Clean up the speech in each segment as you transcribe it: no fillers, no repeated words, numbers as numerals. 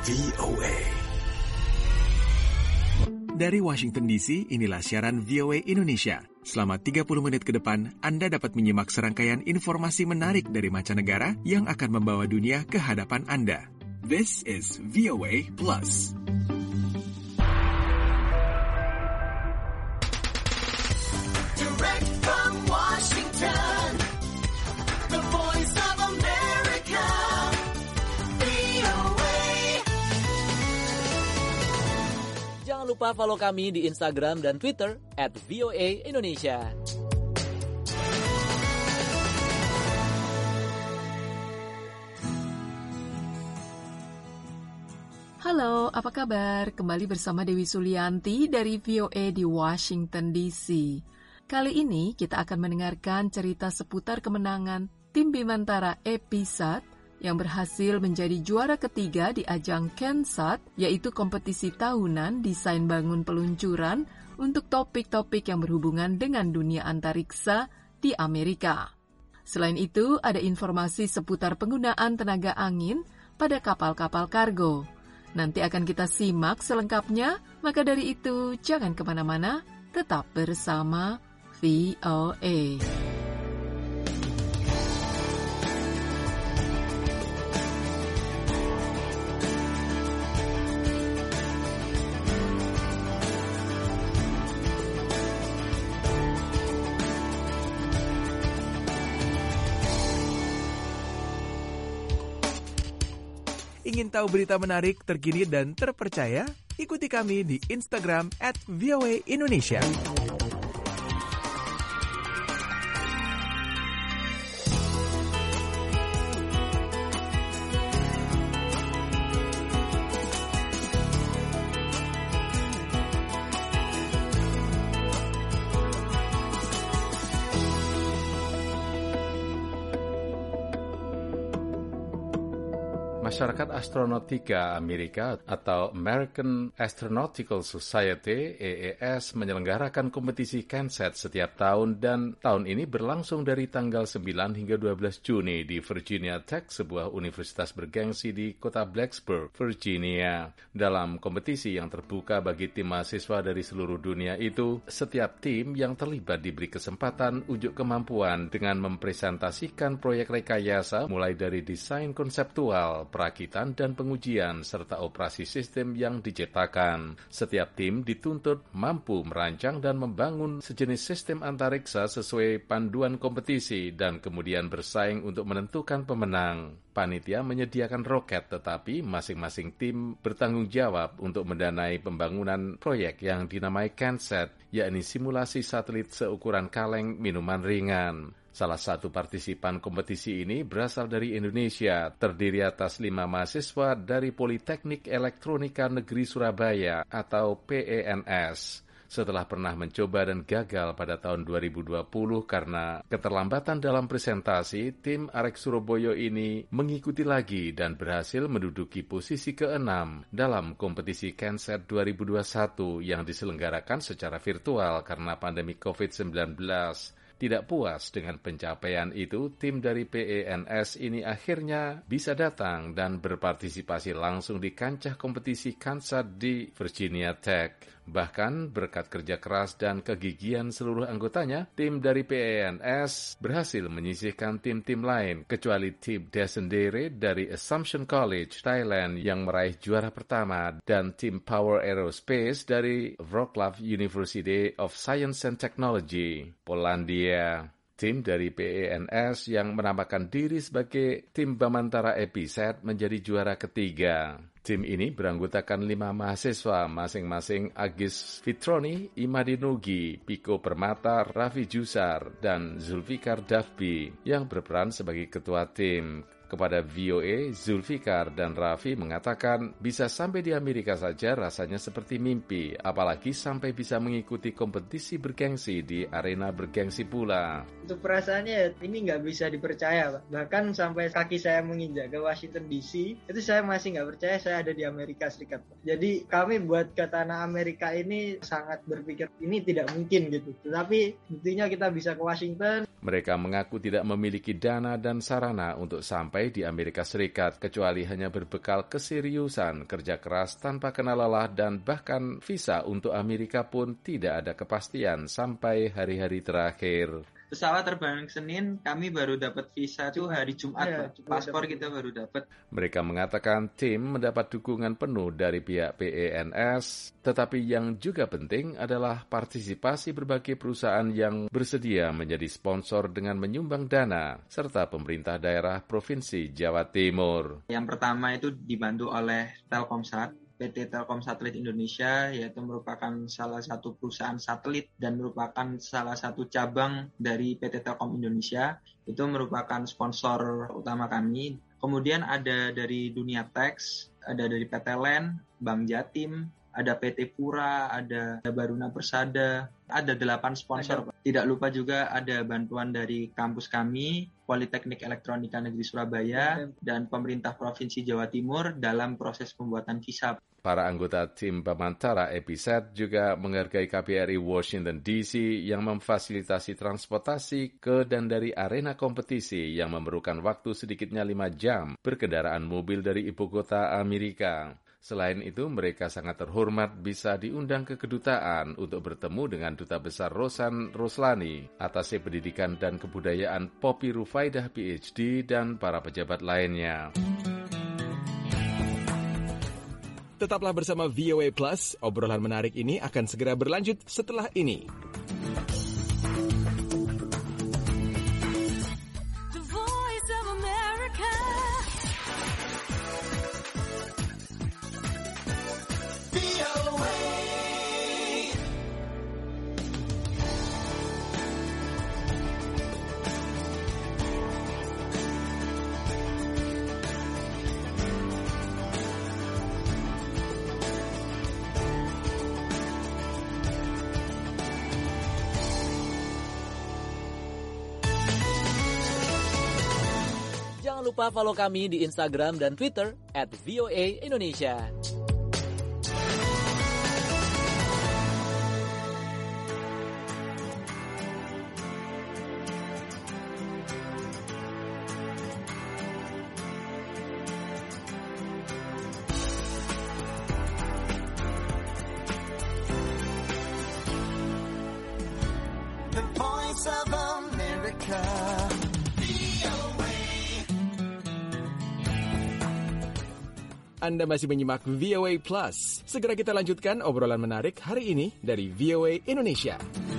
VOA. Dari Washington DC, inilah siaran VOA Indonesia. Selama 30 menit ke depan, Anda dapat menyimak serangkaian informasi menarik dari mancanegara yang akan membawa dunia ke hadapan Anda. This is VOA Plus. Direct from Washington, the voice of America, VOA. Jangan lupa follow kami di Instagram dan Twitter @VOA_Indonesia. Halo, apa kabar? Kembali bersama Dewi Sulianti dari VOA di Washington DC. Kali ini kita akan mendengarkan cerita seputar kemenangan tim Bimantara Episat yang berhasil menjadi juara ketiga di ajang Kensat, yaitu kompetisi tahunan desain bangun peluncuran untuk topik-topik yang berhubungan dengan dunia antariksa di Amerika. Selain itu, ada informasi seputar penggunaan tenaga angin pada kapal-kapal kargo. Nanti akan kita simak selengkapnya, maka dari itu jangan kemana-mana, tetap bersama VOA. Ingin tahu berita menarik, terkini, dan terpercaya? Ikuti kami di Instagram @VOA_Indonesia. Masyarakat Astronautika Amerika atau American Astronautical Society (AAS) menyelenggarakan kompetisi Kensat setiap tahun dan tahun ini berlangsung dari tanggal 9 hingga 12 Juni di Virginia Tech, sebuah universitas bergengsi di kota Blacksburg, Virginia. Dalam kompetisi yang terbuka bagi tim mahasiswa dari seluruh dunia itu, setiap tim yang terlibat diberi kesempatan unjuk kemampuan dengan mempresentasikan proyek rekayasa mulai dari desain konseptual, perakitan dan pengujian, serta operasi sistem yang diciptakan. Setiap tim dituntut mampu merancang dan membangun sejenis sistem antariksa sesuai panduan kompetisi dan kemudian bersaing untuk menentukan pemenang. Panitia menyediakan roket, tetapi masing-masing tim bertanggung jawab untuk mendanai pembangunan proyek yang dinamai Kensat, yakni simulasi satelit seukuran kaleng minuman ringan. Salah satu partisipan kompetisi ini berasal dari Indonesia, terdiri atas 5 mahasiswa dari Politeknik Elektronika Negeri Surabaya atau PENS. Setelah pernah mencoba dan gagal pada tahun 2020 karena keterlambatan dalam presentasi, tim Arek Surabaya ini mengikuti lagi dan berhasil menduduki posisi ke-6 dalam kompetisi Kensat 2021 yang diselenggarakan secara virtual karena pandemi COVID-19. Tidak puas dengan pencapaian itu, tim dari PENS ini akhirnya bisa datang dan berpartisipasi langsung di kancah kompetisi Kensat di Virginia Tech. Bahkan berkat kerja keras dan kegigihan seluruh anggotanya, tim dari PENS berhasil menyisihkan tim-tim lain, kecuali tim Descendere dari Assumption College, Thailand yang meraih juara pertama, dan tim Power Aerospace dari Wrocław University of Science and Technology, Polandia. Tim dari PENS yang menamakan diri sebagai tim Bimantara Episat menjadi juara ketiga. Tim ini beranggotakan 5 mahasiswa, masing-masing Agis Fitroni, Imadi Nugi, Piko Permata, Raffi Jusar, dan Zulfikar Dafbi yang berperan sebagai ketua tim. Kepada VOA, Zulfikar dan Raffi mengatakan bisa sampai di Amerika saja rasanya seperti mimpi, apalagi sampai bisa mengikuti kompetisi bergengsi di arena bergengsi pula. Untuk perasaannya ini nggak bisa dipercaya, Pak. Bahkan sampai kaki saya menginjak ke Washington DC, itu saya masih nggak percaya saya saya ada di Amerika Serikat. Jadi kami buat ke tanah Amerika ini sangat berpikir ini tidak mungkin gitu. Tetapi buktinya kita bisa ke Washington. Mereka mengaku tidak memiliki dana dan sarana untuk sampai di Amerika Serikat, kecuali hanya berbekal keseriusan, kerja keras tanpa kenal lelah, dan bahkan visa untuk Amerika pun tidak ada kepastian sampai hari-hari terakhir. Pesawat terbang Senin, kami baru dapat visa tuh hari Jumat, Pak. Paspor kita baru dapat. Mereka mengatakan tim mendapat dukungan penuh dari pihak PENS, tetapi yang juga penting adalah partisipasi berbagai perusahaan yang bersedia menjadi sponsor dengan menyumbang dana, serta pemerintah daerah Provinsi Jawa Timur. Yang pertama itu dibantu oleh Telkomsat, PT Telkom Satelit Indonesia, yaitu merupakan salah satu perusahaan satelit dan merupakan salah satu cabang dari PT Telkom Indonesia. Itu merupakan sponsor utama kami. Kemudian ada dari Dunia Teks, ada dari PT LAN, Bank Jatim, ada PT Pura, ada Baruna Persada, ada 8 sponsor. Tidak lupa juga ada bantuan dari kampus kami, Politeknik Elektronika Negeri Surabaya, dan pemerintah Provinsi Jawa Timur dalam proses pembuatan visa. Para anggota tim Bamantara Episat juga menghargai KBRI Washington DC yang memfasilitasi transportasi ke dan dari arena kompetisi yang memerlukan waktu sedikitnya 5 jam berkendaraan mobil dari ibu kota Amerika. Selain itu, mereka sangat terhormat bisa diundang ke kedutaan untuk bertemu dengan Duta Besar Rosan Roslani, Atase Pendidikan dan Kebudayaan Poppy Rufaidah PhD, dan para pejabat lainnya. Tetaplah bersama VOA Plus, obrolan menarik ini akan segera berlanjut setelah ini. The Voice of America. VOA. Jangan lupa follow kami di Instagram dan Twitter @VOA_Indonesia. The Voice of America. Anda masih menyimak VOA Plus. Segera kita lanjutkan obrolan menarik hari ini dari VOA Indonesia.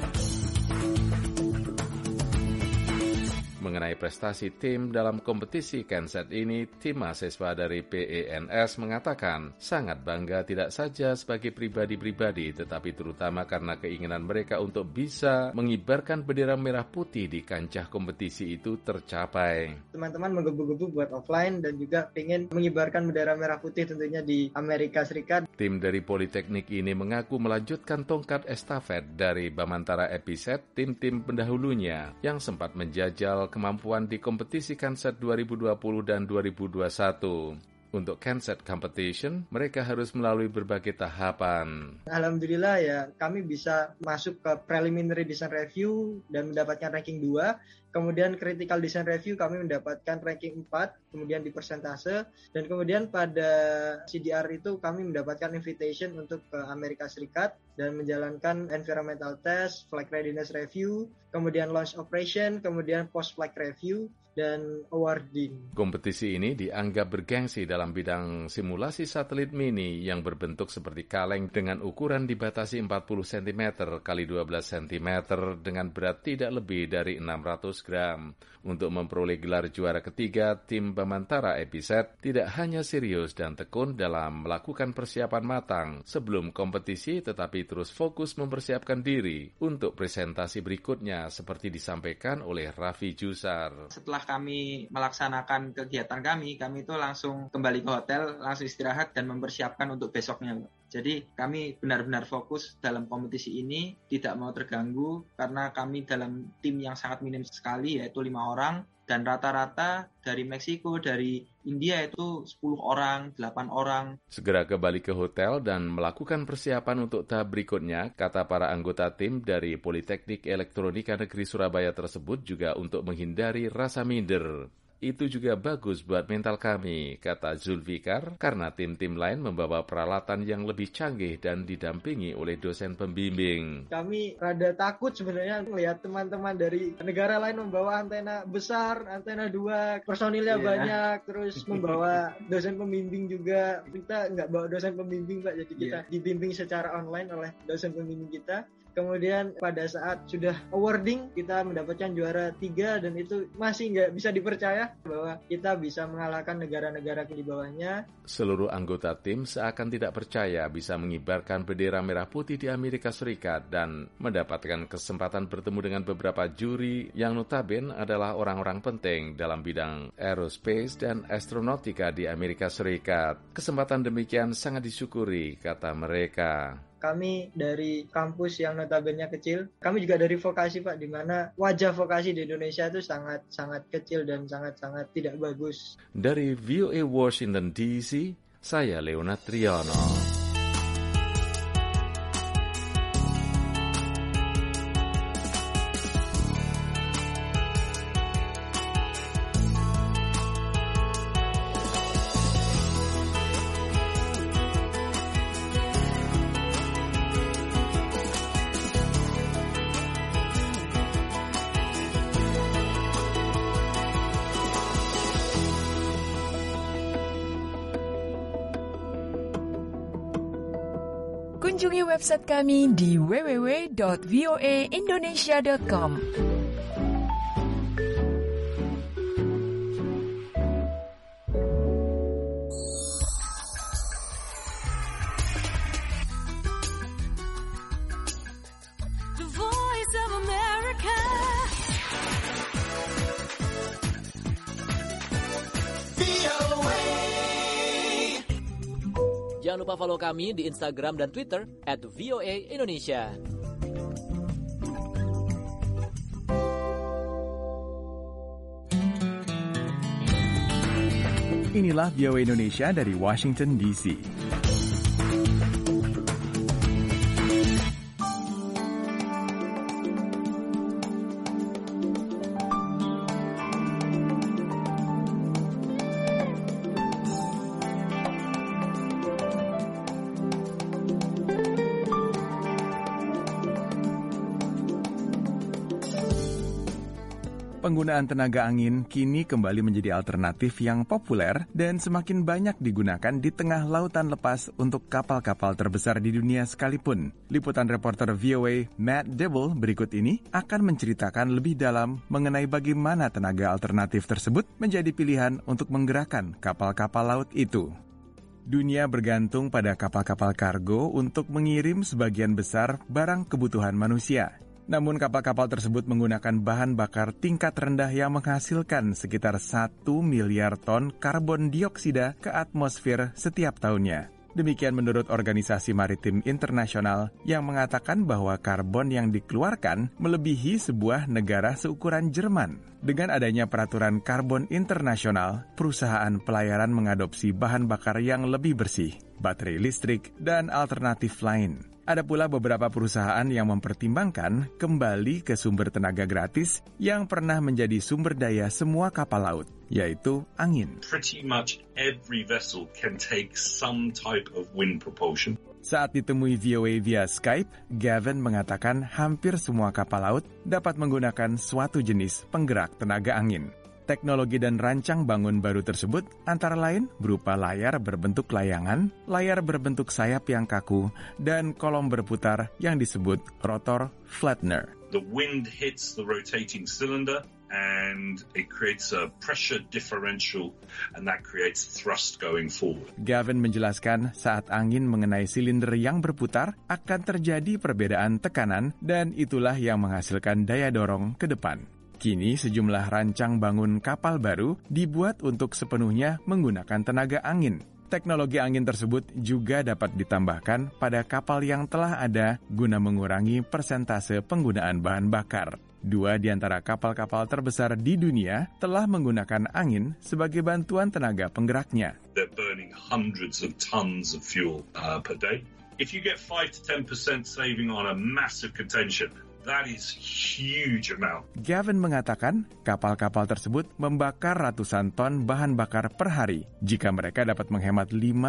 Mengenai prestasi tim dalam kompetisi Kensett ini, tim mahasiswa dari PENS mengatakan sangat bangga tidak saja sebagai pribadi-pribadi, tetapi terutama karena keinginan mereka untuk bisa mengibarkan bendera merah putih di kancah kompetisi itu tercapai. Teman-teman menggebu-gebu buat offline dan juga ingin mengibarkan bendera merah putih tentunya di Amerika Serikat. Tim dari Politeknik ini mengaku melanjutkan tongkat estafet dari Bamantara Episet, tim-tim pendahulunya yang sempat menjajal kemampuan di kompetisi Kensett 2020 dan 2021. Untuk Kensett Competition, mereka harus melalui berbagai tahapan. Alhamdulillah ya, kami bisa masuk ke Preliminary Design Review dan mendapatkan ranking 2. Kemudian Critical Design Review kami mendapatkan ranking 4, kemudian di persentase. Dan kemudian pada CDR itu kami mendapatkan invitation untuk ke Amerika Serikat dan menjalankan Environmental Test, Flight Readiness Review, kemudian Launch Operation, kemudian Post Flight Review, dan Awarding. Kompetisi ini dianggap bergengsi dalam bidang simulasi satelit mini yang berbentuk seperti kaleng dengan ukuran dibatasi 40 cm x 12 cm dengan berat tidak lebih dari 600 gram. Untuk memperoleh gelar juara ketiga, tim Bamantara Episet tidak hanya serius dan tekun dalam melakukan persiapan matang sebelum kompetisi, tetapi terus fokus mempersiapkan diri untuk presentasi berikutnya seperti disampaikan oleh Raffi Jusar. Setelah kami melaksanakan kegiatan kami itu langsung kembali ke hotel, langsung istirahat dan mempersiapkan untuk besoknya. Jadi kami benar-benar fokus dalam kompetisi ini, tidak mau terganggu karena kami dalam tim yang sangat minim sekali, yaitu 5 orang. Dan rata-rata dari Meksiko, dari India itu 10 orang, 8 orang. Segera kembali ke hotel dan melakukan persiapan untuk tahap berikutnya, kata para anggota tim dari Politeknik Elektronika Negeri Surabaya tersebut juga untuk menghindari rasa minder. Itu juga bagus buat mental kami, kata Zulfikar, karena tim-tim lain membawa peralatan yang lebih canggih dan didampingi oleh dosen pembimbing. Kami rada takut sebenarnya melihat teman-teman dari negara lain membawa antena besar, antena 2, personilnya banyak, terus membawa dosen pembimbing juga. Kita nggak bawa dosen pembimbing, Pak, jadi kita dibimbing secara online oleh dosen pembimbing kita. Kemudian pada saat sudah awarding, kita mendapatkan juara 3 dan itu masih nggak bisa dipercaya bahwa kita bisa mengalahkan negara-negara di bawahnya. Seluruh anggota tim seakan tidak percaya bisa mengibarkan bendera merah putih di Amerika Serikat dan mendapatkan kesempatan bertemu dengan beberapa juri yang notabene adalah orang-orang penting dalam bidang aerospace dan astronautika di Amerika Serikat. Kesempatan demikian sangat disyukuri, kata mereka. Kami dari kampus yang notabene kecil, kami juga dari vokasi, Pak, di mana wajah vokasi di Indonesia itu sangat kecil dan sangat tidak bagus. Dari VOA Washington DC, saya Leonard Triono. Kunjungi website kami di www.voaindonesia.com. The Voice of America. Jangan lupa follow kami di Instagram dan Twitter @VOA_Indonesia. Inilah VOA Indonesia dari Washington DC. Penggunaan tenaga angin kini kembali menjadi alternatif yang populer dan semakin banyak digunakan di tengah lautan lepas untuk kapal-kapal terbesar di dunia sekalipun. Liputan reporter VOA Matt Dibble berikut ini akan menceritakan lebih dalam mengenai bagaimana tenaga alternatif tersebut menjadi pilihan untuk menggerakkan kapal-kapal laut itu. Dunia bergantung pada kapal-kapal kargo untuk mengirim sebagian besar barang kebutuhan manusia. Namun kapal-kapal tersebut menggunakan bahan bakar tingkat rendah yang menghasilkan sekitar 1 miliar ton karbon dioksida ke atmosfer setiap tahunnya. Demikian menurut Organisasi Maritim Internasional yang mengatakan bahwa karbon yang dikeluarkan melebihi sebuah negara seukuran Jerman. Dengan adanya peraturan karbon internasional, perusahaan pelayaran mengadopsi bahan bakar yang lebih bersih, baterai listrik, dan alternatif lain. Ada pula beberapa perusahaan yang mempertimbangkan kembali ke sumber tenaga gratis yang pernah menjadi sumber daya semua kapal laut, yaitu angin. Pretty much every vessel can take some type of wind propulsion. Saat ditemui VOA via Skype, Gavin mengatakan hampir semua kapal laut dapat menggunakan suatu jenis penggerak tenaga angin. Teknologi dan rancang bangun baru tersebut antara lain berupa layar berbentuk layangan, layar berbentuk sayap yang kaku, dan kolom berputar yang disebut rotor flattener. The wind hits the rotating cylinder and it creates a pressure differential and that creates thrust going forward. Gavin menjelaskan saat angin mengenai silinder yang berputar akan terjadi perbedaan tekanan dan itulah yang menghasilkan daya dorong ke depan. Kini sejumlah rancang bangun kapal baru dibuat untuk sepenuhnya menggunakan tenaga angin. Teknologi angin tersebut juga dapat ditambahkan pada kapal yang telah ada guna mengurangi persentase penggunaan bahan bakar. 2 di antara kapal-kapal terbesar di dunia telah menggunakan angin sebagai bantuan tenaga penggeraknya. They're burning hundreds of tons of fuel per day. If you get 5 to 10% saving on a massive container ship, that is huge amount. Gavin mengatakan kapal-kapal tersebut membakar ratusan ton bahan bakar per hari. Jika mereka dapat menghemat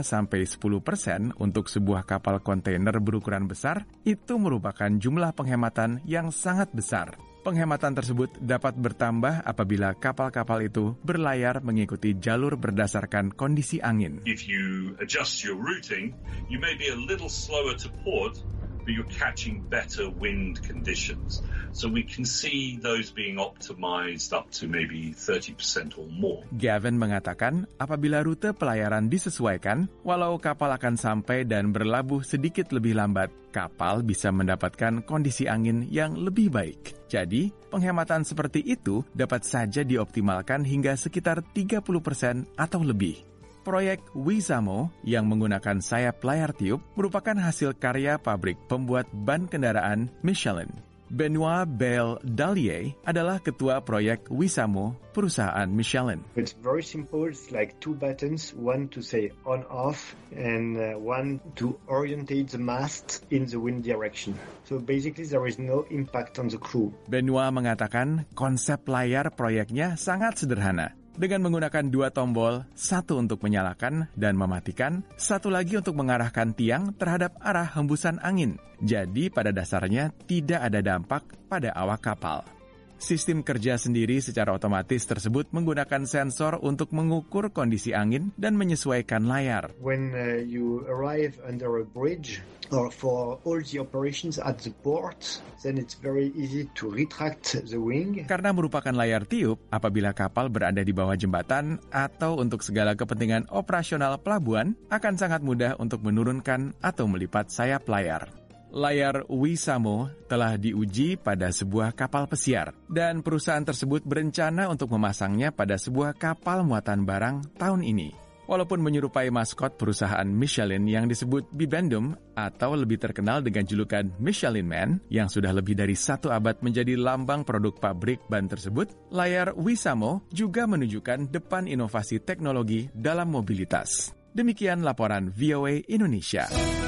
5-10% untuk sebuah kapal kontainer berukuran besar, itu merupakan jumlah penghematan yang sangat besar. Penghematan tersebut dapat bertambah apabila kapal-kapal itu berlayar mengikuti jalur berdasarkan kondisi angin. If you adjust your routing, you may be a little slower to port, but you're catching better wind conditions. So we can see those being optimized up to maybe 30% or more. Gavin mengatakan apabila rute pelayaran disesuaikan, walau kapal akan sampai dan berlabuh sedikit lebih lambat, kapal bisa mendapatkan kondisi angin yang lebih baik. Jadi, penghematan seperti itu dapat saja dioptimalkan hingga sekitar 30% atau lebih. Proyek Wizamo yang menggunakan sayap layar tiup merupakan hasil karya pabrik pembuat ban kendaraan Michelin. Benoit Bel-Dallier adalah ketua proyek Wizamo, perusahaan Michelin. It's very simple. It's like 2 buttons, one to say on-off and one to orientate the mast in the wind direction. So basically there is no impact on the crew. Benoit mengatakan konsep layar proyeknya sangat sederhana. Dengan menggunakan 2 tombol, 1 untuk menyalakan dan mematikan, 1 lagi untuk mengarahkan tiang terhadap arah hembusan angin. Jadi pada dasarnya tidak ada dampak pada awak kapal. Sistem kerja sendiri secara otomatis tersebut menggunakan sensor untuk mengukur kondisi angin dan menyesuaikan layar. When you arrive under a bridge or for all the operations at the port, then it's very easy to retract the wing. Karena merupakan layar tiup, apabila kapal berada di bawah jembatan atau untuk segala kepentingan operasional pelabuhan, akan sangat mudah untuk menurunkan atau melipat sayap layar. Layar Wizamo telah diuji pada sebuah kapal pesiar, dan perusahaan tersebut berencana untuk memasangnya pada sebuah kapal muatan barang tahun ini. Walaupun menyerupai maskot perusahaan Michelin yang disebut Bibendum atau lebih terkenal dengan julukan Michelin Man yang sudah lebih dari 1 abad menjadi lambang produk pabrik ban tersebut, layar Wizamo juga menunjukkan depan inovasi teknologi dalam mobilitas. Demikian laporan VOA Indonesia.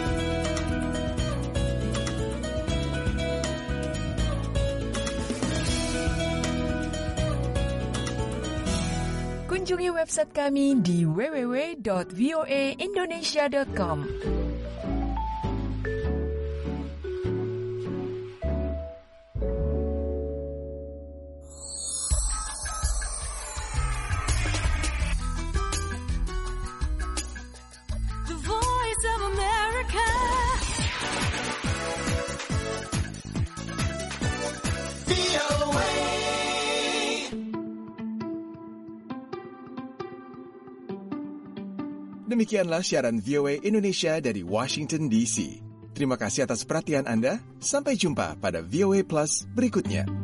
Kunjungi website kami di www.voaindonesia.com. The Voice of America. Demikianlah siaran VOA Indonesia dari Washington DC. Terima kasih atas perhatian Anda. Sampai jumpa pada VOA Plus berikutnya.